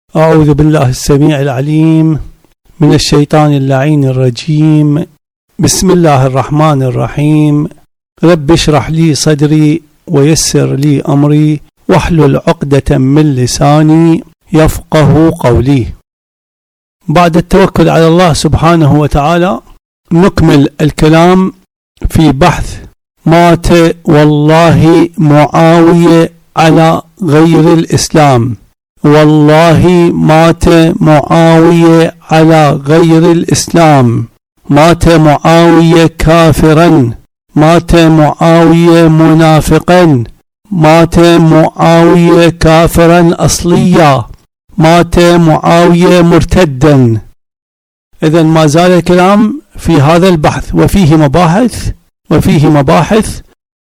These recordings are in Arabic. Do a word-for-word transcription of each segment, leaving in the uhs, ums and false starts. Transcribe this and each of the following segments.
أعوذ بالله السميع العليم من الشيطان اللعين الرجيم. بسم الله الرحمن الرحيم. رب اشرح لي صدري ويسر لي أمري واحلل عقدة من لساني يفقه قولي. بعد التوكل على الله سبحانه وتعالى نكمل الكلام في بحث مات والله معاوية على غير الإسلام. والله مات معاوية على غير الإسلام، مات معاوية كافرا، مات معاوية منافقا، مات معاوية كافرا أصليا، مات معاوية مرتدا. إذن ما زال الكلام في هذا البحث وفيه مباحث وفيه مباحث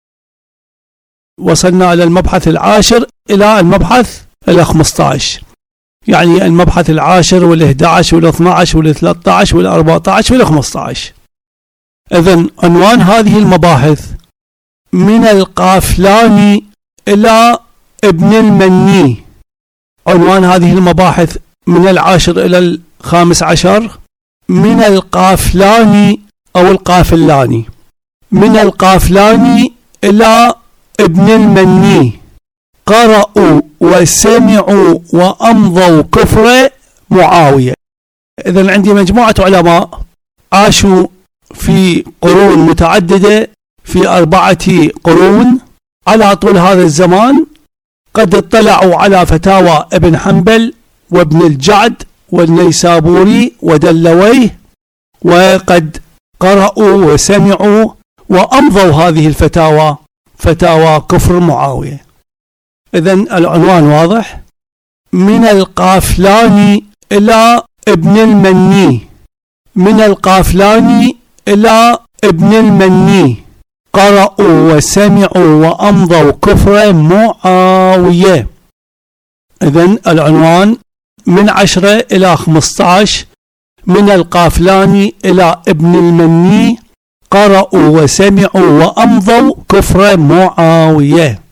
وصلنا إلى المبحث العاشر إلى المبحث الخمسة عشر، يعني المبحث العاشر والإحدى عشر والاثنى عشر والثلاثة عشر والأربعة عشر والخمسة عشر. إذن عنوان هذه المباحث من القافلاني إلى ابن المني. عنوان هذه المباحث من العاشر إلى الخامس عشر من القافلاني أو القافلاني، من القافلاني إلى ابن المني. قرأوا وسمعوا وأمضوا كفر معاوية. إذن عندي مجموعة علماء عاشوا في قرون متعددة، في أربعة قرون على طول هذا الزمان، قد اطلعوا على فتاوى ابن حنبل وابن الجعد والنيسابوري ودلويه، وقد قرأوا وسمعوا وأمضوا هذه الفتاوى، فتاوى كفر معاوية. إذن العنوان واضح، من القافلاني إلى ابن المني، من القافلاني إلى ابن المني. قرأوا وسمعوا وأمضوا كفر معاوية. إذن العنوان من عشرة إلى خمسة عشر من القافلاني إلى ابن المني. قرأوا وسمعوا وأمضوا كفر معاوية.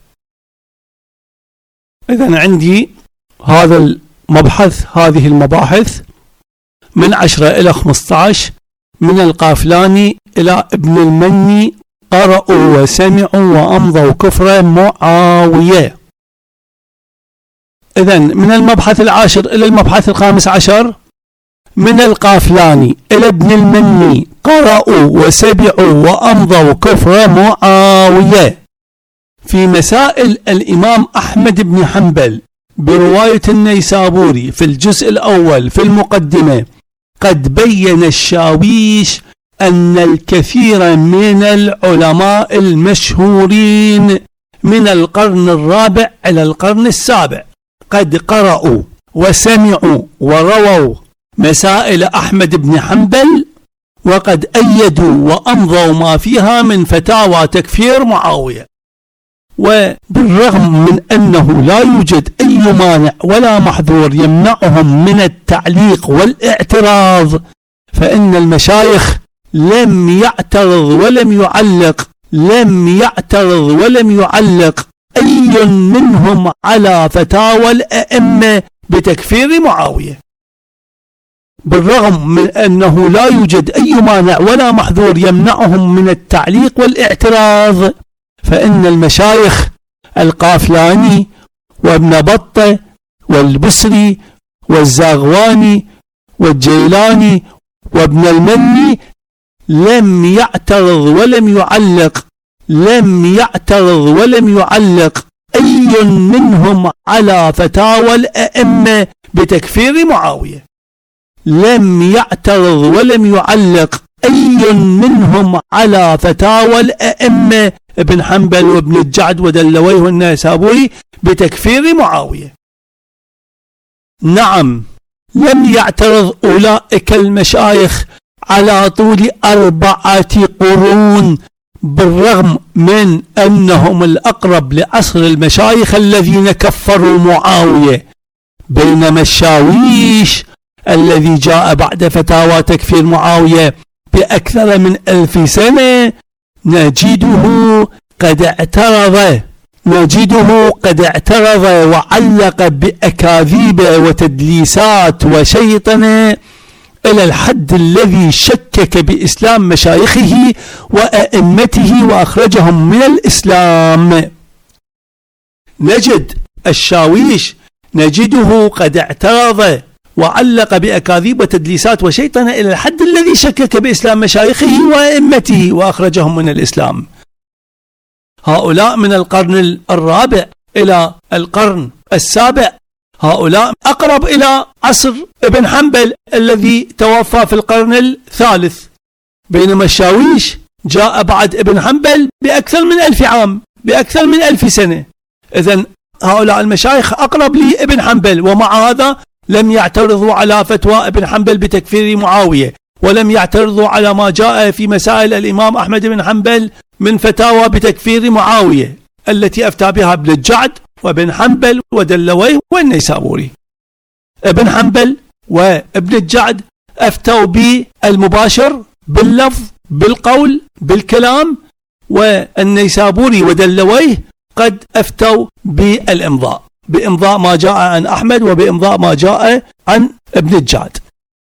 إذن عندي هذا المبحث، هذه المباحث من عشرة إلى خمسة عشر من القافلاني إلى ابن المني. قرأوا وسمعوا وأمضوا كفر معاوية. إذن من المبحث العاشر إلى المبحث الخامس عشر من القافلاني إلى ابن المني. قرأوا وسمعوا وأمضوا كفر معاوية. في مسائل الإمام أحمد بن حنبل برواية النيسابوري في الجزء الأول في المقدمة، قد بين الشاويش أن الكثير من العلماء المشهورين من القرن الرابع إلى القرن السابع قد قرأوا وسمعوا ورووا مسائل أحمد بن حنبل، وقد أيدوا وأمضوا ما فيها من فتاوى تكفير معاوية. وبالرغم من أنه لا يوجد أي مانع ولا محظور يمنعهم من التعليق والاعتراض، فإن المشايخ لم يعترض ولم يعلق لم يعترض ولم يعلق أي منهم على فتاوى الأئمة بتكفير معاوية. بالرغم من أنه لا يوجد أي مانع ولا محظور يمنعهم من التعليق والاعتراض، فإن المشايخ القافلاني وابن بطة والبصري والزاغواني والجيلاني وابن المني لم يعترض ولم يعلق لم يعترض ولم يعلق أي منهم على فتاوى الأئمة بتكفير معاوية. لم يعترض ولم يعلق أي منهم على فتاوى الأئمة ابن حنبل وابن الجعد ودلويه والنيسابوري بتكفير معاوية. نعم، لم يعترض أولئك المشايخ على طول أربعة قرون، بالرغم من أنهم الأقرب لعصر المشايخ الذين كفروا معاوية. بينما الشاويش الذي جاء بعد فتاوى تكفير معاوية بأكثر من ألف سنة نجده قد اعترض نجده قد اعترض وعلق بأكاذيب وتدليسات وشيطنة إلى الحد الذي شكك بإسلام مشايخه وأئمته وأخرجهم من الإسلام. نجد الشاويش نجده قد اعترض وعلق بأكاذيب وتدليسات وشيطنة إلى الحد الذي شكك بإسلام مشايخه وأئمته وأخرجهم من الإسلام. هؤلاء من القرن الرابع إلى القرن السابع، هؤلاء أقرب إلى عصر ابن حنبل الذي توفى في القرن الثالث، بينما الشاويش جاء بعد ابن حنبل بأكثر من ألف عام، بأكثر من ألف سنة. إذن هؤلاء المشايخ أقرب لابن حنبل، ومع هذا لم يعترضوا على فتوى ابن حنبل بتكفير معاوية، ولم يعترضوا على ما جاء في مسائل الإمام أحمد بن حنبل من فتاوى بتكفير معاوية التي أفتى بها ابن الجعد وابن حنبل ودلويه والنيسابوري. ابن حنبل وابن الجعد أفتوا بالمباشر باللفظ بالقول بالكلام، والنيسابوري ودلويه قد أفتوا بالإمضاء، بإمضاء ما جاء عن أحمد وبإمضاء ما جاء عن ابن الجعد.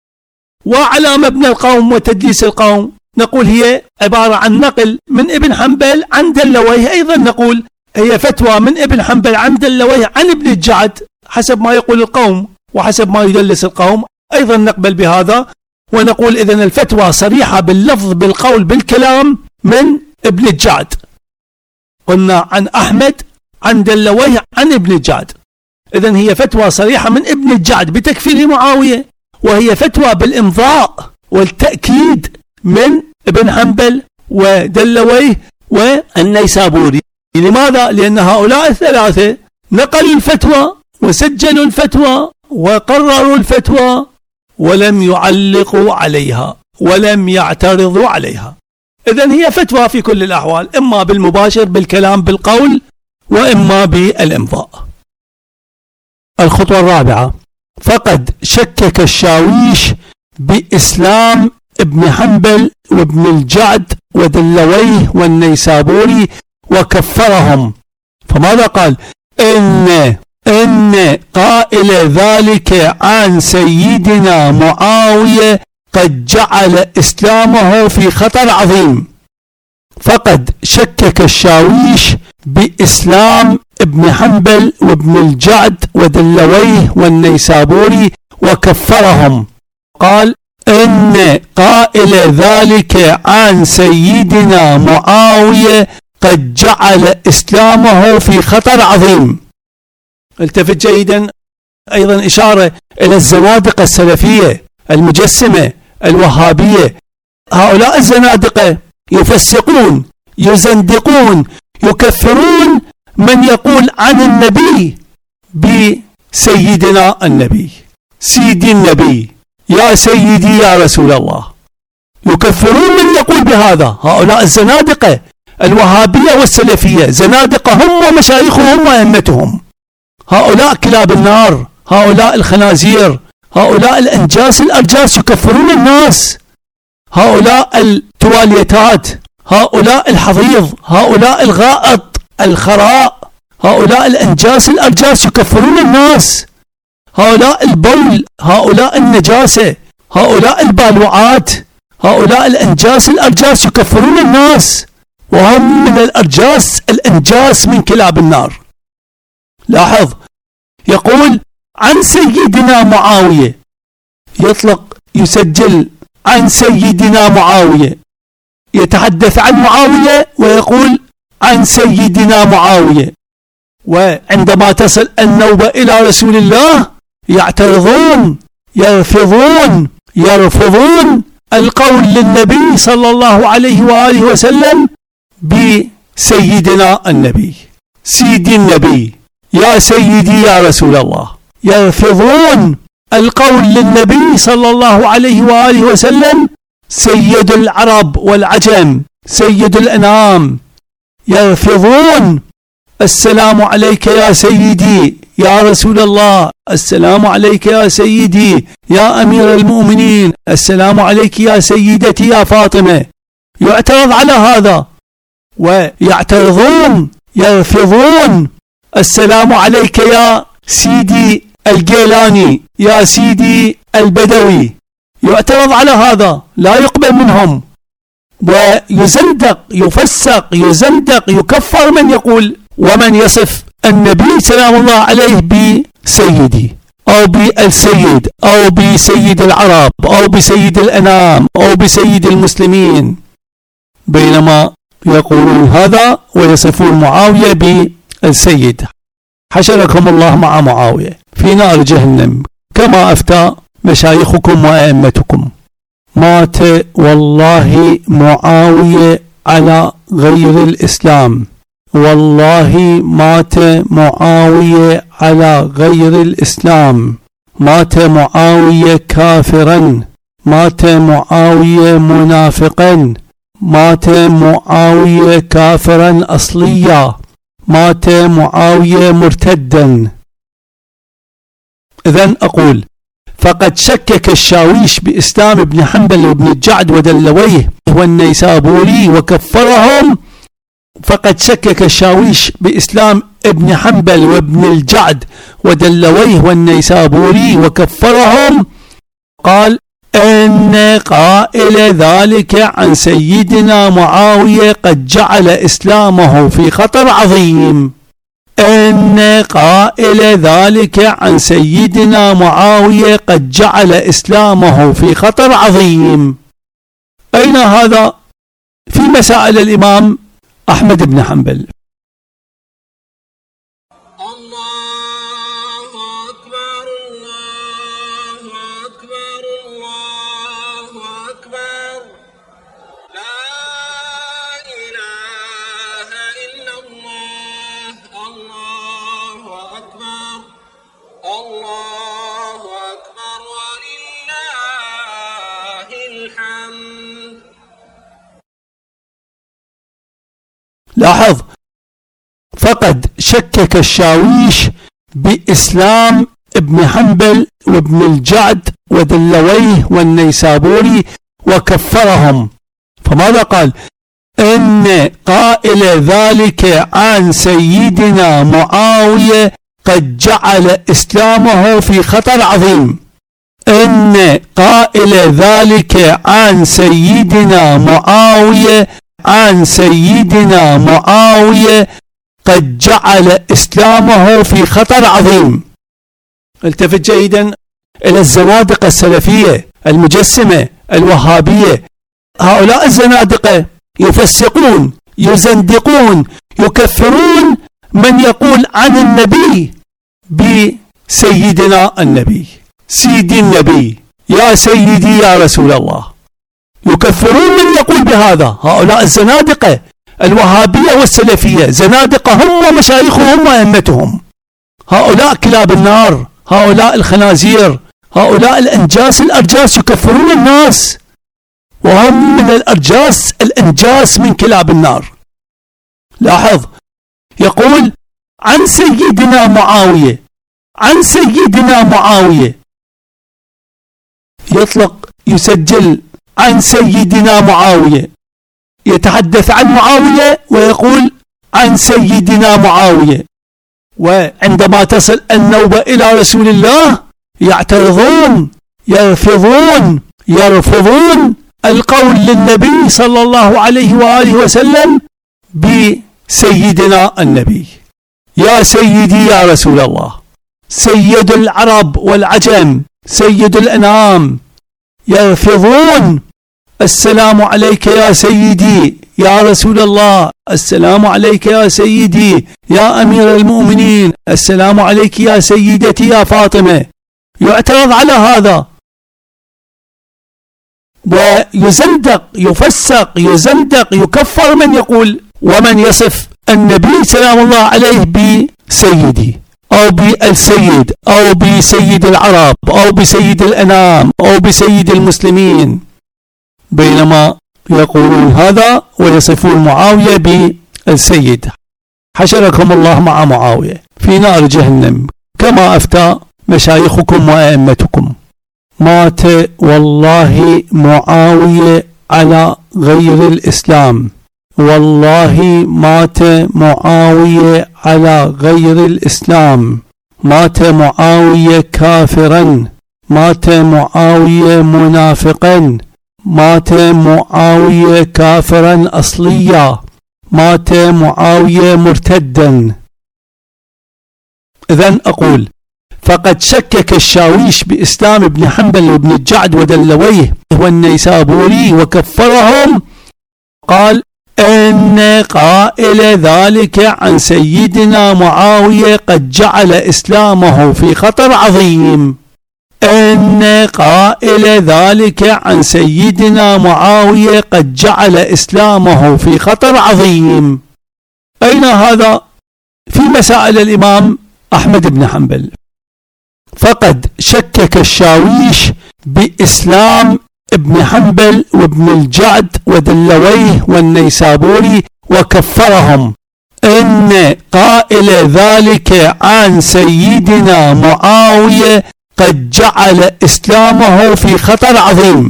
وعلى مبنى القوم وتدليس القوم نقول هي عبارة عن نقل من ابن حنبل عن دلويه، أيضا نقول هي فتوى من ابن حنبل عن دلويه عن ابن الجعد حسب ما يقول القوم وحسب ما يدلس القوم، أيضا نقبل بهذا ونقول إذن الفتوى صريحة باللفظ بالقول بالكلام من ابن الجعد. قلنا عن أحمد عن دلويه عن ابن الجعد، إذن هي فتوى صريحة من ابن الجعد بتكفير معاوية، وهي فتوى بالإمضاء والتأكيد من ابن حنبل ودلويه والنيسابوري. لماذا؟ لأن هؤلاء الثلاثة نقلوا الفتوى وسجلوا الفتوى وقرروا الفتوى ولم يعلقوا عليها ولم يعترضوا عليها. إذن هي فتوى في كل الأحوال، إما بالمباشر بالكلام بالقول وإما بالإمضاء. الخطوة الرابعة: فقد شكك الشاويش بإسلام ابن حنبل وابن الجعد ودلويه والنيسابوري وكفرهم. فماذا قال؟ إن إن قائل ذلك عن سيدنا معاوية قد جعل إسلامه في خطر عظيم. فقد شكك الشاويش بإسلام ابن حنبل وابن الجعد ودلويه والنيسابوري وكفرهم. قال إن قائل ذلك عن سيدنا معاوية قد جعل إسلامه في خطر عظيم. التفت جيدا، أيضا إشارة إلى الزنادقة السلفية المجسمة الوهابية. هؤلاء الزنادقة يفسقون يزندقون يكفرون من يقول عن النبي بسيدنا النبي، سيدي النبي، يا سيدي يا رسول الله. يكفرون من يقول بهذا. هؤلاء الزنادقة الوهابية والسلفية زنادقة هم ومشايخهم وأئمتهم. هؤلاء كلاب النار، هؤلاء الخنازير، هؤلاء الأنجاس الأرجاس يكفرون الناس. هؤلاء التواليتات، هؤلاء الحضيض، هؤلاء الغائط الخراء، هؤلاء الأنجاس الأرجاس يكفرون الناس. هؤلاء البول، هؤلاء النجاسة، هؤلاء البالوعات، هؤلاء الأنجاس الأرجاس يكفرون الناس، وهم من الأرجاس الأنجاس من كلاب النار. لاحظ، يقول عن سيدنا معاوية، يطلق يسجل عن سيدنا معاوية، يتحدث عن معاوية ويقول عن سيدنا معاوية. وعندما تصل النوبة إلى رسول الله يعترضون يرفضون يرفضون القول للنبي صلى الله عليه وآله وسلم بسيدنا النبي، سيدي النبي، يا سيدي يا رسول الله. يرفضون القول للنبي صلى الله عليه وآله وسلم سيد العرب والعجم، سيد الأنام. يرفضون السلام عليك يا سيدي يا رسول الله، السلام عليك يا سيدي يا أمير المؤمنين، السلام عليك يا سيدتي يا فاطمة. يعترض على هذا، ويعترضون يلفظون السلام عليك يا سيدي الجيلاني، يا سيدي البدوي. يعترض على هذا، لا يقبل منهم، ويزندق يفسق يزندق يكفر من يقول ومن يصف النبي سلام الله عليه بسيدي أو بالسيد أو بسيد العرب أو بسيد الأنام أو بسيد المسلمين، بينما يقولون هذا ويصفون معاوية بالسيد. حشركم الله مع معاوية في نار جهنم كما أفتى مشايخكم وأئمتكم. مات والله معاوية على غير الإسلام، والله مات معاوية على غير الإسلام، مات معاوية كافرا، مات معاوية منافقا، مات معاوية كافرا أصليا، مات معاوية مرتدا. إذن أقول فقد شكك الشاويش بإسلام ابن حنبل وابن الجعد ودلويه والنيسابوري وكفرهم. فقد شكك الشاويش بإسلام ابن حنبل وابن الجعد ودلويه والنيسابوري وكفرهم. قال إن قائل ذلك عن سيدنا معاوية قد جعل إسلامه في خطر عظيم. إن قائل ذلك عن سيدنا معاوية قد جعل إسلامه في خطر عظيم. أين هذا؟ في مسائل الإمام أحمد بن حنبل. الله أكبر الله أكبر الله أكبر لا إله إلا الله الله أكبر الله أكبر ولله الحمد. لاحظ، فقد شكك الشاويش بإسلام ابن حنبل وابن الجعد ودلويه والنيسابوري وكفرهم. فماذا قال؟ إن قائل ذلك عن سيدنا معاوية قد جعل إسلامه في خطر عظيم. إن قائل ذلك عن سيدنا معاوية عن سيدنا معاوية قد جعل إسلامه في خطر عظيم. التفت جيدا إلى الزنادقة السلفية المجسمة الوهابية. هؤلاء الزنادقة يفسقون يزندقون يكفرون من يقول عن النبي بسيدنا النبي، سيدي النبي، يا سيدي يا رسول الله. يكفرون من يقول بهذا. هؤلاء الزنادقة الوهابية والسلفية زنادقة هم ومشايخهم وأئمتهم. هؤلاء كلاب النار، هؤلاء الخنازير، هؤلاء الأنجاس الأرجاس يكفرون الناس، وهم من الأرجاس الأنجاس من كلاب النار. لاحظ، يقول عن سيدنا معاوية، عن سيدنا معاوية، يطلق يسجل عن سيدنا معاوية، يتحدث عن معاوية ويقول عن سيدنا معاوية. وعندما تصل النوبة إلى رسول الله يعترضون يرفضون يرفضون القول للنبي صلى الله عليه وآله وسلم بسيدنا النبي، يا سيدي يا رسول الله، سيد العرب والعجم، سيد الأنام. يرفضون السلام عليك يا سيدي يا رسول الله، السلام عليك يا سيدي يا أمير المؤمنين، السلام عليك يا سيدتي يا فاطمة. يعترض على هذا ويزندق يفسق يزندق يكفر من يقول ومن يصف النبي سلام الله عليه بسيدي أو بالسيد أو بسيد العرب أو بسيد الأنام أو بسيد المسلمين، بينما يقولون هذا ويصفون معاوية بالسيد. حشركم الله مع معاوية في نار جهنم كما أفتى مشايخكم وأئمتكم. مات والله معاوية على غير الإسلام، والله مات معاوية على غير الإسلام، مات معاوية كافرا، مات معاوية منافقا، مات معاوية كافرا أصليا، مات معاوية مرتدا. إذن أقول فقد شكك الشاويش بإسلام ابن حنبل وابن الجعد ودلويه والنيسابوري وكفرهم، قال إن قائل ذلك عن سيدنا معاوية قد جعل إسلامه في خطر عظيم. إن قائل ذلك عن سيدنا معاوية قد جعل إسلامه في خطر عظيم. أين هذا؟ في مسائل الإمام أحمد بن حنبل. فقد شكك الشاويش بإسلام ابن حنبل وابن الجعد ودلويه والنيسابوري وكفرهم. إن قائل ذلك عن سيدنا معاوية قد جعل إسلامه في خطر عظيم.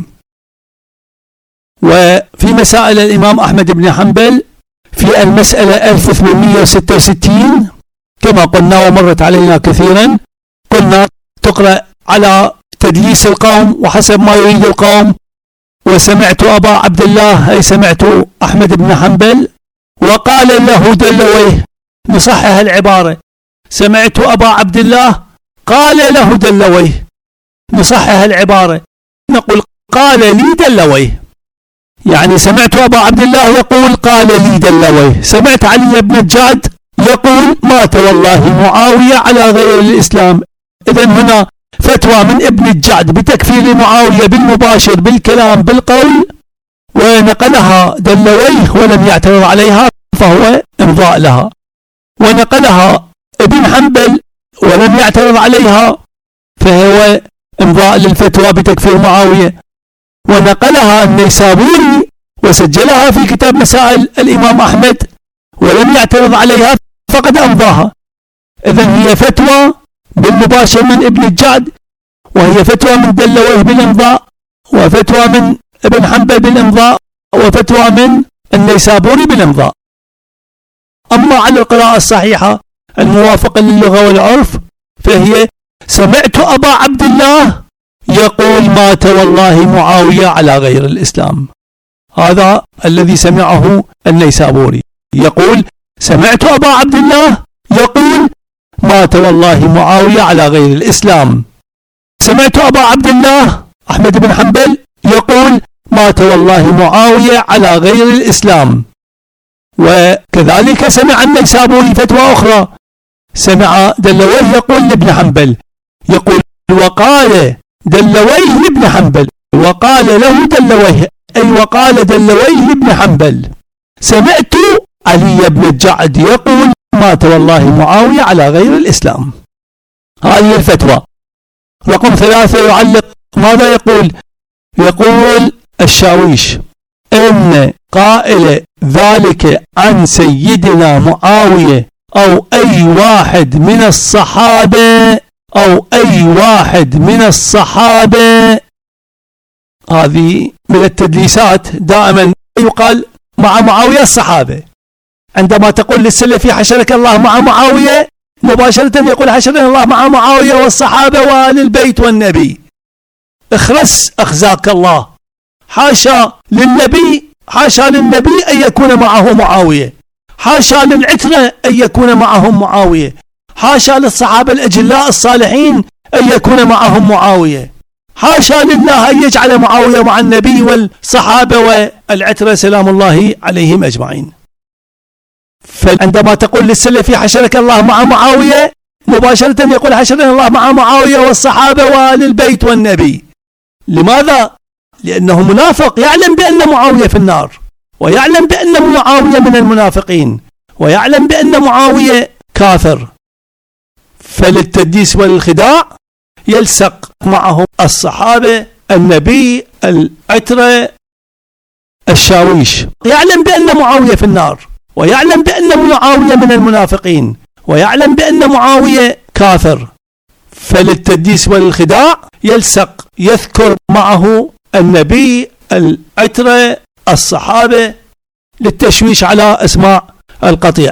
وفي مسائل الإمام أحمد بن حنبل في المسألة ألف وثمانمئة وستة وستين كما قلنا ومرت علينا كثيرا، قلنا تقرأ على تدليس القوم وحسب ما يريد القوم. وسمعت أبا عبد الله أي سمعت أحمد بن حنبل وقال له دلويه، نصحح العبارة، سمعت أبا عبد الله قال له دلويه، نصحح العبارة، نقول قال لي دلويه، يعني سمعت أبا عبد الله يقول قال لي دلويه، سمعت علي بن الجعد يقول مات والله معاوية على غير الإسلام. إذن هنا فتوى من ابن الجعد بتكفير معاوية بالمباشر بالكلام بالقول، ونقلها دلويه ولم يعترض عليها فهو امضاء لها، ونقلها ابن حنبل ولم يعترض عليها فهو امضاء للفتوى بتكفير معاوية، ونقلها النيسابوري وسجلها في كتاب مسائل الإمام أحمد ولم يعترض عليها فقد أمضاها. إذن هي فتوى بالمباشر من ابن الجعد، وهي فتوى من دلويه بالإمضاء، وفتوى من ابن حنبل بالإمضاء، وفتوى من النيسابوري بالإمضاء. أما على القراءة الصحيحة الموافقة للغة والعرف فهي سمعت أبا عبد الله يقول مات والله معاوية على غير الإسلام. هذا الذي سمعه النيسابوري، يقول سمعت أبا عبد الله يقول مات والله معاوية على غير الإسلام. سمعت أبا عبد الله أحمد بن حنبل يقول مات والله معاوية على غير الإسلام. وكذلك سمع النيسابوري فتوى أخرى، سمع دلويه يقول لابن حنبل، يقول وقال دلويه لابن حنبل، وقال له دلويه أي وقال دلويه لابن حنبل سمعت علي بن الجعد يقول مات والله معاوية على غير الإسلام. هذه الفتوى. رقم ثلاثة يعلق ماذا يقول؟ يقول الشاويش إن قائل ذلك عن سيدنا معاوية أو أي واحد من الصحابة أو أي واحد من الصحابة، هذه من التدليسات. دائما يقال مع معاوية الصحابة، عندما تقول للسلفي حشرك الله مع معاوية مباشرة يقول حشرنا الله مع معاوية والصحابة وآل البيت والنبي. اخرس أخزاك الله، حاشا للنبي، حاشا للنبي أن يكون معه معاوية، حاشا للعترة أن يكون معهم معاوية، حاشا للصحابة الأجلاء الصالحين أن يكون معهم معاوية، حاشا لله أن يجعل معاوية مع النبي والصحابة والعترة سلام الله عليهم أجمعين. فعندما تقول للسلفي حشرك الله مع معاوية مباشرة يقول حشرنا الله مع معاوية والصحابة وآل البيت والنبي. لماذا؟ لأنه منافق، يعلم بأن معاوية في النار، ويعلم بأن معاوية من المنافقين، ويعلم بأن معاوية كافر. فللتدليس والخداع يلصق معهم الصحابة، النبي، العترة، الشاويش، يعلم بأن معاوية في النار، ويعلم بأن معاوية من المنافقين، ويعلم بأن معاوية كافر. فللتدليس والخداع يلصق يذكر معه النبي، العترة، الصحابة، للتشويش على اسماع القطيع.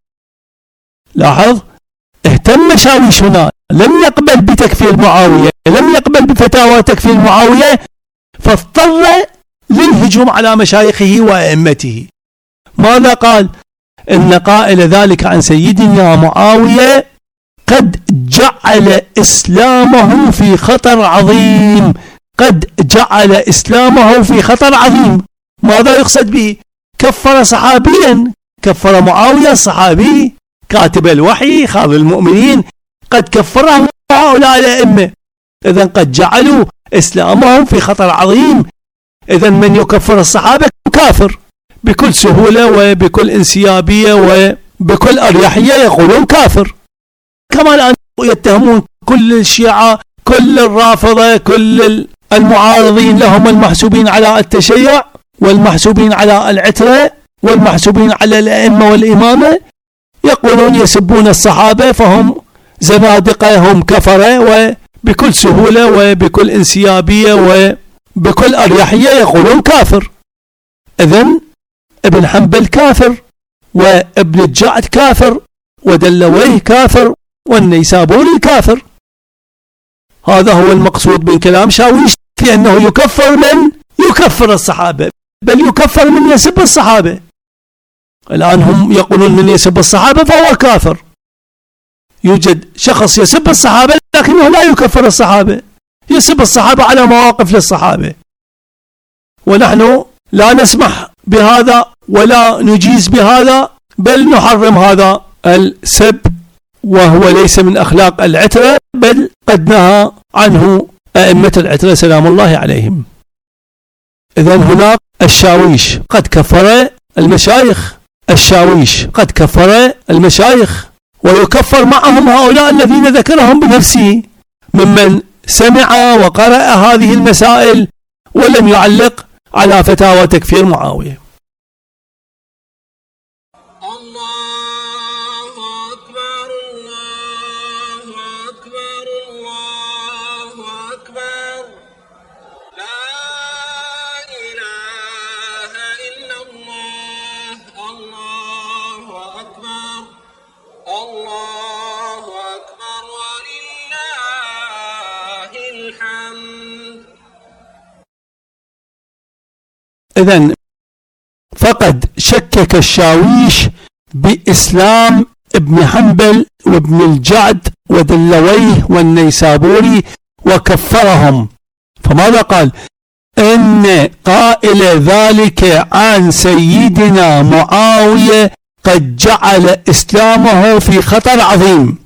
لاحظ، اهتم شاويش هنا، لم يقبل بتكفير معاوية، لم يقبل بفتاوى تكفير معاوية، فاضطر للهجوم على مشايخه وأئمته. ماذا قال؟ إن قائل ذلك عن سيدنا معاوية قد جعل إسلامه في خطر عظيم، قد جعل إسلامه في خطر عظيم. ماذا يقصد به؟ كفر صحابيا، كفر معاوية الصحابي كاتب الوحي خاض المؤمنين، قد كفرهم هؤلاء الأئمة، إذن قد جعلوا إسلامهم في خطر عظيم. إذن من يكفر الصحابة كافر بكل سهولة وبكل انسيابية وبكل أريحية، يقولون كافر. كما الآن يتهمون كل الشيعة، كل الرافضة، كل المعارضين لهم، المحسوبين على التشيع والمحسوبين على العترة والمحسوبين على الأئمة والإمامة، يقولون يسبون الصحابة فهم زنادقة، هم كفرة، وبكل سهولة وبكل انسيابية وبكل أريحية يقولون كافر. إذن ابن حنبل كافر، وابن الجعد كافر، ودلويه كافر، والنيسابوري كافر. هذا هو المقصود من كلام شاويش، لأنه يكفر من يكفر الصحابة، بل يكفر من يسب الصحابة. الآن هم يقولون من يسب الصحابة فهو كافر. يوجد شخص يسب الصحابة لكنه لا يكفر الصحابة، يسب الصحابة على مواقف للصحابة، ونحن لا نسمح بهذا ولا نجيز بهذا، بل نحرم هذا السب، وهو ليس من أخلاق العترة، بل قد نهى عنه أئمة العترة سلام الله عليهم. إذن هناك الشاويش قد كفر المشايخ، الشاويش قد كفر المشايخ، ويكفر معهم هؤلاء الذين ذكرهم بنفسه ممن سمع وقرأ هذه المسائل ولم يعلق على فتاوى تكفير معاوية. الله أكبر الله أكبر الله أكبر، لا إله إلا الله، الله أكبر الله أكبر ولله الحمد. إذن فقد شكك الشاويش بإسلام ابن حنبل وابن الجعد ودلويه والنيسابوري وكفرهم. فماذا قال؟ إن قائل ذلك عن سيدنا معاوية قد جعل إسلامه في خطر عظيم.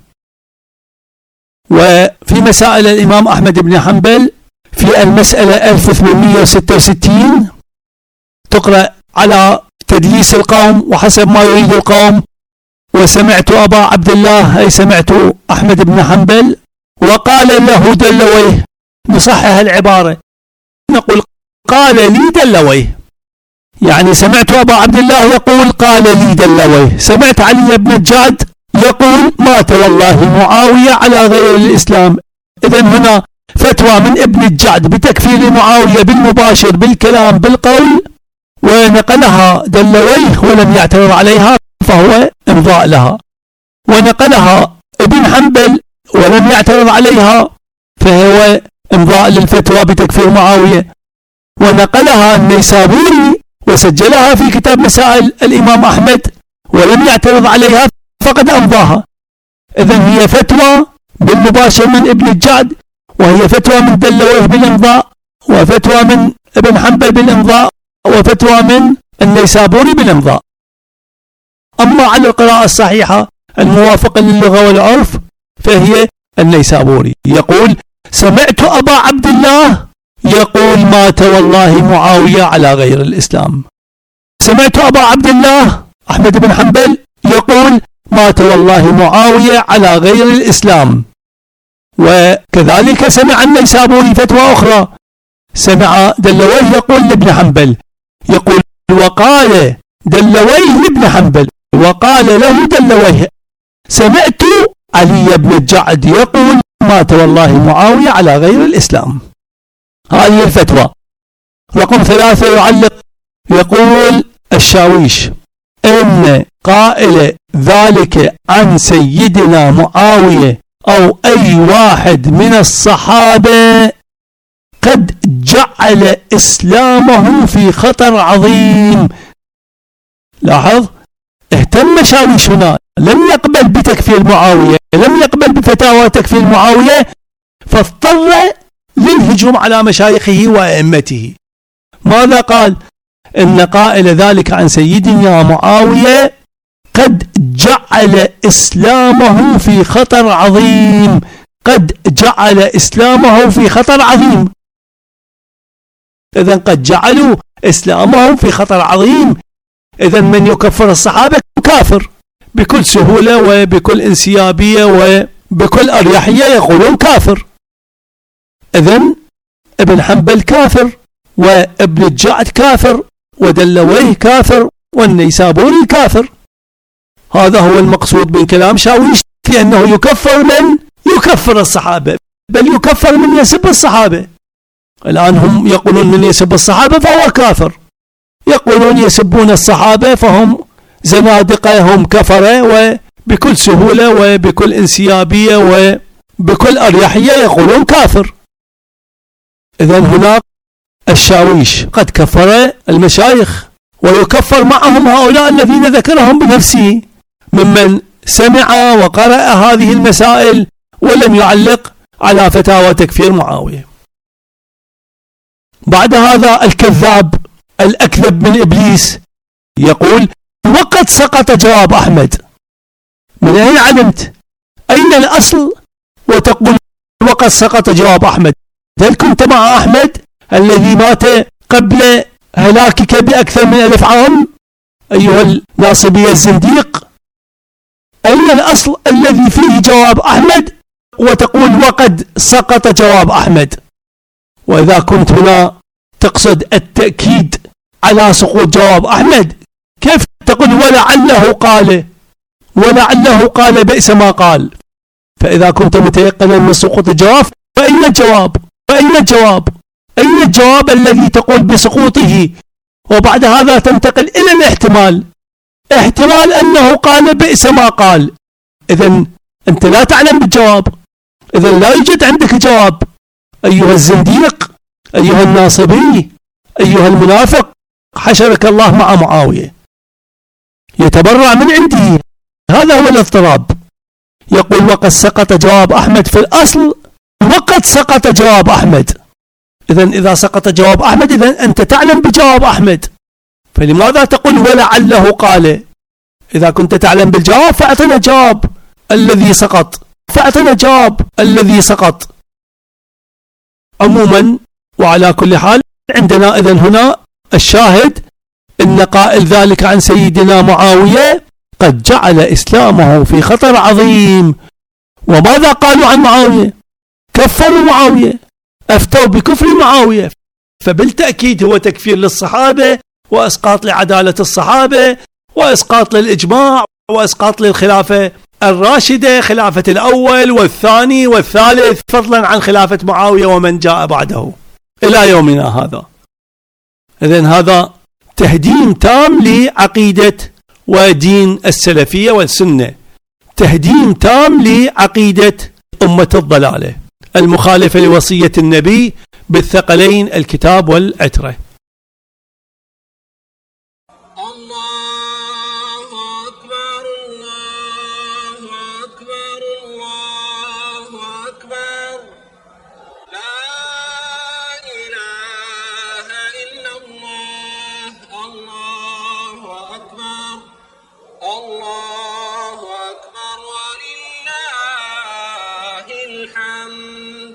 وفي مسائل الإمام أحمد بن حنبل في المسألة ألف وثمانمئة وستة وستين تقرأ على تدليس القوم وحسب ما يريد القوم. وسمعت أبا عبد الله، أي سمعت أحمد بن حنبل، وقال له دلويه، نصحح العبارة نقول قال لي دلويه، يعني سمعت أبا عبد الله يقول قال لي دلويه، سمعت علي بن الجعد يقول مات والله معاوية على غير الإسلام. إذن هنا فتوى من ابن الجعد بتكفير معاوية بالمباشر بالكلام بالقول، ونقلها دلويه ولم يعترض عليها فهو امضاء لها، ونقلها ابن حنبل ولم يعترض عليها فهو امضاء للفتوى بتكفير معاوية، ونقلها النيسابوري وسجلها في كتاب مسائل الإمام أحمد ولم يعترض عليها فقد أمضاها. إذن هي فتوى بالمباشر من ابن الجعد، وهي فتوى من دلويه بالإمضاء، وفتوى من ابن حنبل بالإمضاء، وفتوى من النيسابوري بالإمضاء. أما على القراءة الصحيحة الموافقة للغة والعرف فهي النيسابوري يقول سمعت أبا عبد الله يقول مات والله معاوية على غير الإسلام. سمعت أبا عبد الله أحمد بن حنبل يقول مات والله معاوية على غير الإسلام. وكذلك سمع النيسابوري فتوى أخرى، سمع دلويه يقول لابن حنبل، يقول وقال دلويه لابن حنبل وقال له دلويه سمعت علي بن الجعد يقول مات والله معاوية على غير الإسلام. هذه الفتوى. رقم ثلاثة يعلق يقول الشاويش إن قائل ذلك عن سيدنا معاوية أو أي واحد من الصحابة قد جعل إسلامه في خطر عظيم. لاحظ، اهتم شاويش هنا، لم يقبل بتكفير معاوية، لم يقبل بفتاوى تكفير معاوية، فاضطر للهجوم على مشايخه وأئمته. ماذا قال؟ إن قائل ذلك عن سيدنا معاوية قد جعل إسلامه في خطر عظيم، قد جعل إسلامه في خطر عظيم. إذن قد جعلوا إسلامهم في خطر عظيم. إذن من يكفر الصحابة كافر بكل سهولة وبكل انسيابية وبكل أريحية، يقولون كافر. إذن ابن حنبل كافر، وابن الجعد كافر، ودلويه كافر، والنيسابوري كافر. هذا هو المقصود من كلام شاويش، في أنه يكفر من يكفر الصحابة، بل يكفر من يسب الصحابة. الآن هم يقولون من يسب الصحابة فهو كافر، يقولون يسبون الصحابة فهم زنادقة، هم كفرة، وبكل سهولة وبكل انسيابية وبكل أريحية يقولون كافر. إذن هناك الشاويش قد كفر المشايخ، ويكفر معهم هؤلاء الذين ذكرهم بنفسه ممن سمع وقرأ هذه المسائل ولم يعلق على فتاوى تكفير معاوية. بعد هذا الكذاب الأكذب من إبليس يقول: وقد سقط جواب أحمد. من أين علمت؟ أين الأصل وتقول وقد سقط جواب أحمد؟ هل كنت مع أحمد الذي مات قبل هلاكك بأكثر من ألف عام أيها الناصبي الزنديق؟ أين الأصل الذي فيه جواب أحمد وتقول وقد سقط جواب أحمد؟ وإذا كنت هنا تقصد التأكيد على سقوط جواب أحمد، كيف تقول ولعله قال ولعله قال بئس ما قال؟ فإذا كنت متيقنا من سقوط الجواب فأين الجواب؟ فأين الجواب؟ أين الجواب الذي تقول بسقوطه؟ وبعد هذا تنتقل إلى الاحتمال، احتمال أنه قال بئس ما قال. إذن أنت لا تعلم بالجواب، إذن لا يوجد عندك جواب أيها الزنديق، أيها الناصبي، أيها المنافق، حشرك الله مع معاوية، يتبرع من عنده. هذا هو الاضطراب. يقول وقد سقط جواب أحمد، في الأصل وقد سقط جواب أحمد. إذن إذا سقط جواب أحمد إذن أنت تعلم بجواب أحمد، فلماذا تقول ولعله قال؟ إذا كنت تعلم بالجواب فأعطنا جواب الذي سقط، فأعطنا جواب الذي سقط. عموما وعلى كل حال، عندنا إذن هنا الشاهد إن قائل ذلك عن سيدنا معاوية قد جعل إسلامه في خطر عظيم. وماذا قالوا عن معاوية؟ كفروا معاوية، أفتوا بكفر معاوية، فبالتأكيد هو تكفير للصحابة وإسقاط لعدالة الصحابة وإسقاط للإجماع وإسقاط للخلافة الراشدة، خلافة الأول والثاني والثالث، فضلا عن خلافة معاوية ومن جاء بعده إلى يومنا هذا. إذن هذا تهديم تام لعقيدة ودين السلفية والسنة، تهديم تام لعقيدة أمة الضلالة المخالفة لوصية النبي بالثقلين الكتاب والعترة. الله أكبر الله أكبر الله أكبر، لا إله إلا الله، الله أكبر الله أكبر ولله الحمد.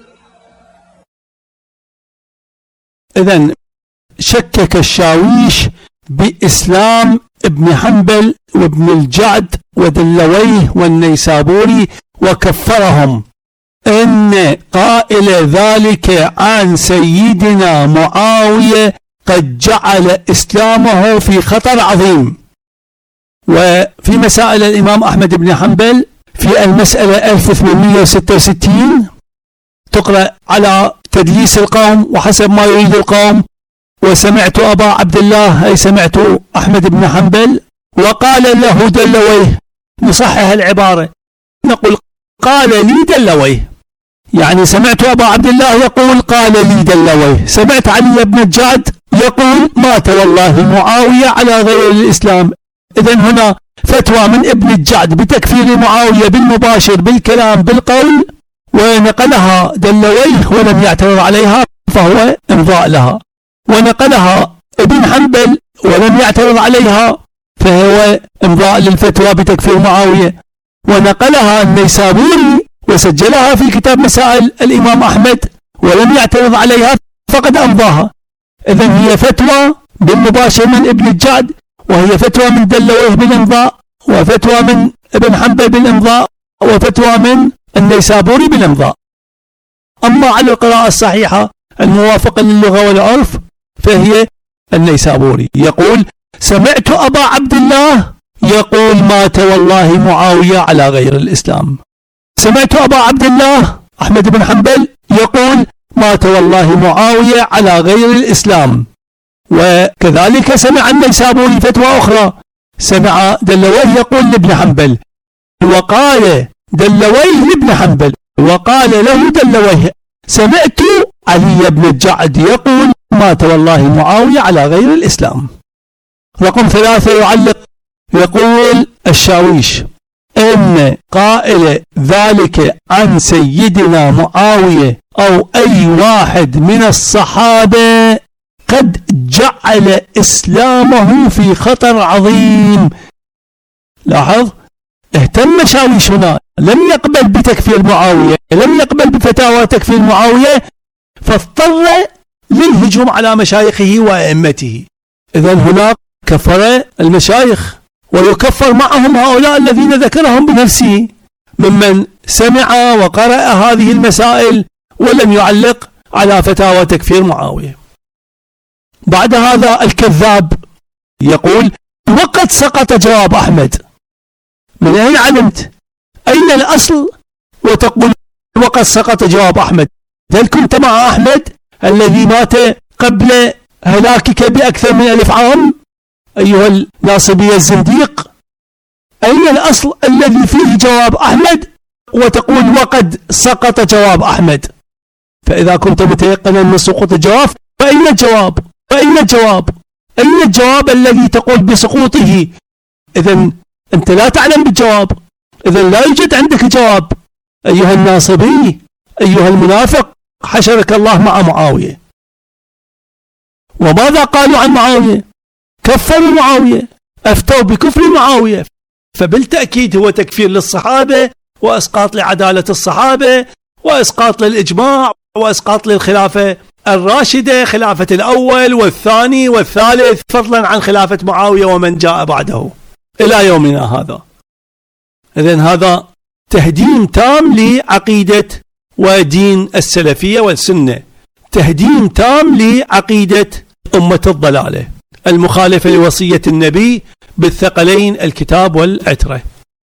إذن شكك الشاويش بإسلام ابن حنبل وابن الجعد ودلويه والنيسابوري وكفرهم. إن قائل ذلك عن سيدنا معاوية قد جعل إسلامه في خطر عظيم. وفي مسائل الإمام أحمد بن حنبل في المسألة ألف وثمانمئة وستة وستين تقرأ على تدليس القوم وحسب ما يريد القوم، وسمعت أبا عبد الله أي سمعت أحمد بن حنبل وقال له دلويه، نصحح العبارة نقول قال لي دلويه، يعني سمعت أبا عبد الله يقول قال لي دلويه، سمعت علي بن الجعد يقول مات والله معاوية على غير الإسلام. إذن هنا فتوى من ابن الجعد بتكفير معاوية بالمباشر بالكلام بالقول، ونقلها دلويه ولم يعترض عليها فهو امضاء لها، ونقلها ابن حنبل ولم يعترض عليها فهو امضاء للفتوى بتكفير معاوية، ونقلها النيسابوري وسجلها في كتاب مسائل الإمام أحمد ولم يعترض عليها فقد أمضاها. إذن هي فتوى بالمباشر من ابن الجعد، وهي فتوى من دلويه بالإمضاء، وفتوى من ابن حنبل بالإمضاء، وفتوى من النيسابوري بالإمضاء. أما على القراءة الصحيحة الموافقة للغة والعرف فهي النيسابوري يقول سمعت أبا عبد الله يقول مات والله معاوية على غير الإسلام. سمعت أبا عبد الله أحمد بن حنبل يقول مات والله معاوية على غير الإسلام. وكذلك سمع النيسابوري فتوى أخرى، سمع دلويه يقول لابن حنبل، وقال دلويه لابن حنبل وقال له دلويه سمعت علي بن الجعد يقول مات والله معاوية على غير الإسلام. رقم ثلاثة يعلق يقول الشاويش إن قائل ذلك عن سيدنا معاوية أو أي واحد من الصحابة قد جعل إسلامه في خطر عظيم. لاحظ اهتم شاويش هنا، لم يقبل بتكفير معاوية، لم يقبل بفتاوى تكفير معاوية، فاضطر للهجوم على مشايخه وأئمته. إذن هناك كفر المشايخ ويكفر معهم هؤلاء الذين ذكرهم بنفسه ممن سمع وقرأ هذه المسائل ولم يعلق على فتاوى تكفير معاوية. بعد هذا الكذاب يقول وقد سقط جواب أحمد. من أين علمت؟ أين الأصل وتقول وقد سقط جواب أحمد؟ هل كنت مع أحمد الذي مات قبل هلاكك بأكثر من ألف عام أيها الناصبي الزنديق؟ أين الأصل الذي فيه جواب أحمد وتقول وقد سقط جواب أحمد؟ فإذا كنت متيقنا من سقوط الجواب فأين الجواب؟ فأين الجواب؟ أين الجواب الذي تقول بسقوطه؟ إذن أنت لا تعلم بالجواب، إذن لا يوجد عندك جواب أيها الناصبي أيها المنافق، حشرك الله مع معاوية. وماذا قالوا عن معاوية؟ كفروا معاوية، أفتوا بكفر معاوية، فبالتأكيد هو تكفير للصحابة وإسقاط لعدالة الصحابة وإسقاط للإجماع وإسقاط للخلافة الراشدة، خلافة الأول والثاني والثالث، فضلا عن خلافة معاوية ومن جاء بعده إلى يومنا هذا. إذن هذا تهديم تام لعقيدة ودين السلفية والسنة، تهديم تام لعقيدة أمة الضلالة المخالفة لوصية النبي بالثقلين الكتاب والعترة.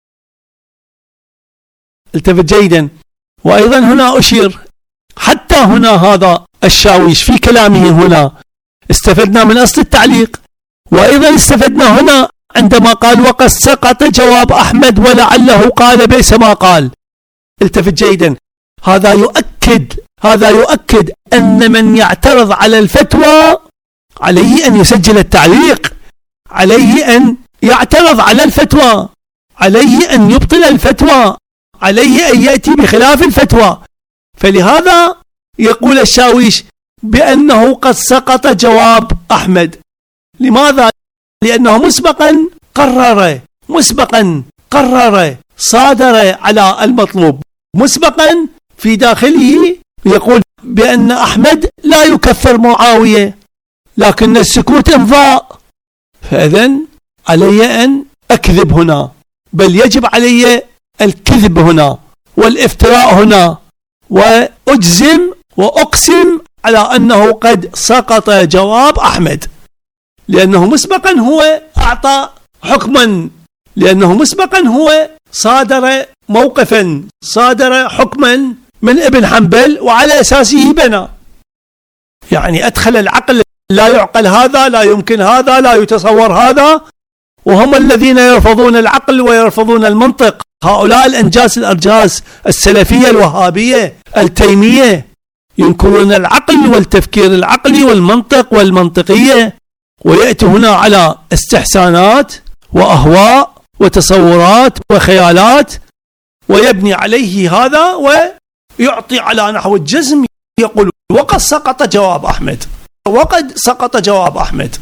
التفت جيدا. وأيضا هنا أشير حتى هنا هذا الشاويش في كلامه هنا استفدنا من أصل التعليق، وأيضا استفدنا هنا عندما قال وقد سقط جواب أحمد ولعله قال بئس ما قال. التفت جيدا. هذا يؤكد هذا يؤكد أن من يعترض على الفتوى عليه أن يسجل التعليق، عليه أن يعترض على الفتوى، عليه أن يبطل الفتوى، عليه أن يأتي بخلاف الفتوى. فلهذا يقول الشاويش بأنه قد سقط جواب أحمد. لماذا؟ لأنه مسبقا قرر مسبقا قرر صادر على المطلوب، مسبقا في داخله يقول بأن أحمد لا يكفر معاوية لكن السكوت إمضاء. فإذن علي أن أكذب هنا، بل يجب علي الكذب هنا والافتراء هنا، وأجزم وأقسم على أنه قد سقط جواب أحمد، لأنه مسبقا هو أعطى حكما، لأنه مسبقا هو صادر موقفا، صادر حكما من ابن حنبل وعلى أساسه بنى. يعني أدخل العقل لا يعقل هذا، لا يمكن هذا، لا يتصور هذا، وهم الذين يرفضون العقل ويرفضون المنطق. هؤلاء الأنجاس الأرجاس السلفية الوهابية التيمية ينكرون العقل والتفكير العقلي والمنطق والمنطقية، ويأتي هنا على استحسانات وأهواء وتصورات وخيالات ويبني عليه هذا ويعطي على نحو الجزم. يقول وقد سقط جواب أحمد، وقد سقط جواب أحمد.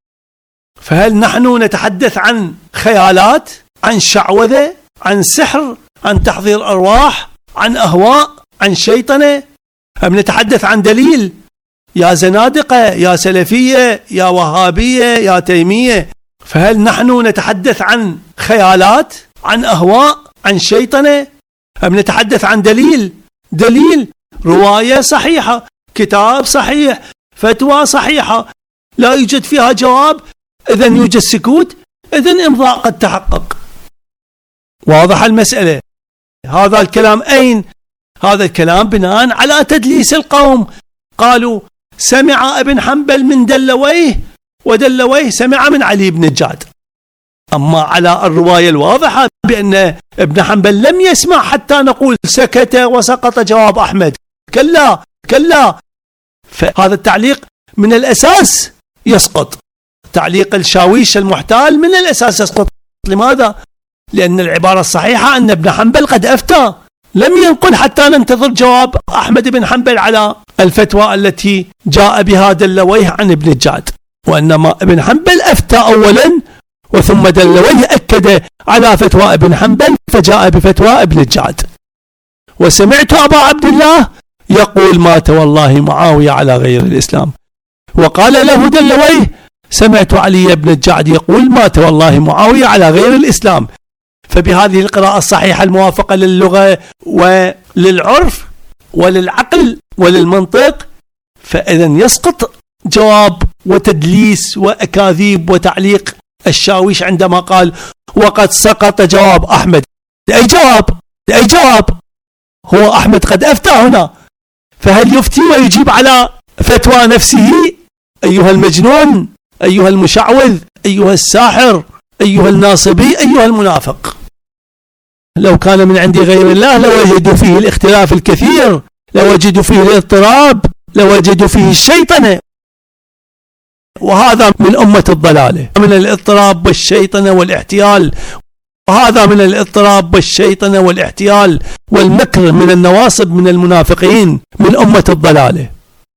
فهل نحن نتحدث عن خيالات، عن شعوذة، عن سحر، عن تحضير أرواح، عن أهواء، عن شيطنة؟ أم نتحدث عن دليل؟ يا زنادقة، يا سلفية، يا وهابية، يا تيمية، فهل نحن نتحدث عن خيالات، عن أهواء، عن شيطنة؟ أم نتحدث عن دليل؟ دليل، رواية صحيحة، كتاب صحيح، فتوى صحيحة، لا يوجد فيها جواب، إذن يوجد سكوت، إذن إمضاء قد تحقق. واضح المسألة. هذا الكلام أين؟ هذا الكلام بناء على تدليس القوم. قالوا سمع ابن حنبل من دلويه، ودلويه سمع من علي بن الجعد. أما على الرواية الواضحة بأن ابن حنبل لم يسمع حتى نقول سكت وسقط جواب أحمد، كلا كلا. فهذا التعليق من الأساس يسقط. تعليق الشاويش المحتال من الأساس يسقط. لماذا؟ لأن العبارة الصحيحة أن ابن حنبل قد أفتى، لم ينقل حتى ننتظر جواب أحمد بن حنبل على الفتوى التي جاء بها دلويه عن ابن الجعد، وإنما ابن حنبل أفتى أولا وثم دلويه أكد على فتوى ابن حنبل فجاء بفتوى ابن الجعد. وسمعت أبا عبد الله يقول مات والله معاوية على غير الإسلام، وقال له دلويه سمعت علي بن الجعد يقول مات والله معاوية على غير الإسلام. فبهذه القراءة الصحيحة الموافقة للغة وللعرف وللعقل وللمنطق، فإذا يسقط جواب وتدليس وأكاذيب وتعليق الشاويش عندما قال وقد سقط جواب أحمد. أي جواب؟ أي جواب؟ هو أحمد قد أفتى هنا، فهل يفتي ويجيب على فتوى نفسه؟ أيها المجنون، أيها المشعوذ، أيها الساحر، أيها الناصبي، أيها المنافق. لو كان من عند غير الله لوجدوا فيه الاختلاف الكثير، لوجدوا فيه الاضطراب، لوجدوا فيه الشيطنة، وهذا من أمة الضلالة، من الاضطراب والشيطنة والاحتيال، وهذا من الاضطراب والشيطنة والاحتيال والمكر من النواصب من المنافقين من أمة الضلالة.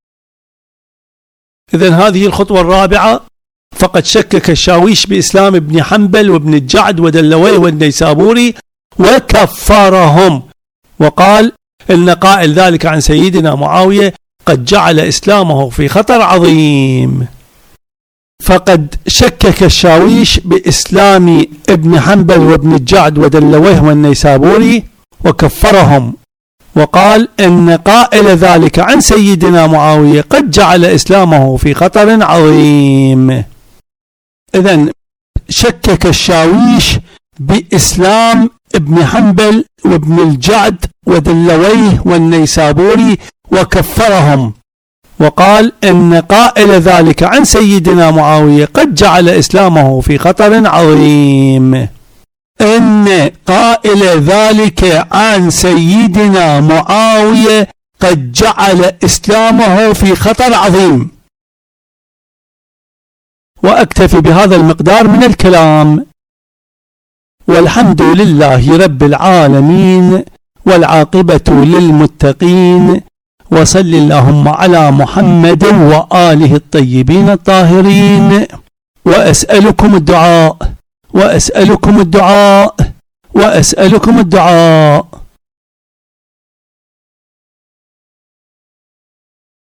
إذن هذه الخطوة الرابعة. فقد شكك الشاويش بإسلام ابن حنبل وابن الجعد ودلويه والنيسابوري وكفرهم، وقال إن قائل ذلك عن سيدنا معاوية قد جعل إسلامه في خطر عظيم. فقد شكك الشاويش بإسلام ابن حنبل وابن الجعد ودلويه والنيسابوري وكفرهم، وقال إن قائل ذلك عن سيدنا معاوية قد جعل إسلامه في خطر عظيم. إذن شكك الشاويش بإسلام ابن حنبل وابن الجعد ودلويه والنيسابوري وكفرهم، وقال إن قائل ذلك عن سيدنا معاوية قد جعل إسلامه في خطر عظيم. إن قائل ذلك عن سيدنا معاوية قد جعل إسلامه في خطر عظيم. وأكتفي بهذا المقدار من الكلام، والحمد لله رب العالمين، والعاقبة للمتقين، وصل اللهم على محمد وآله الطيبين الطاهرين. وأسألكم الدعاء وأسألكم الدعاء وأسألكم الدعاء.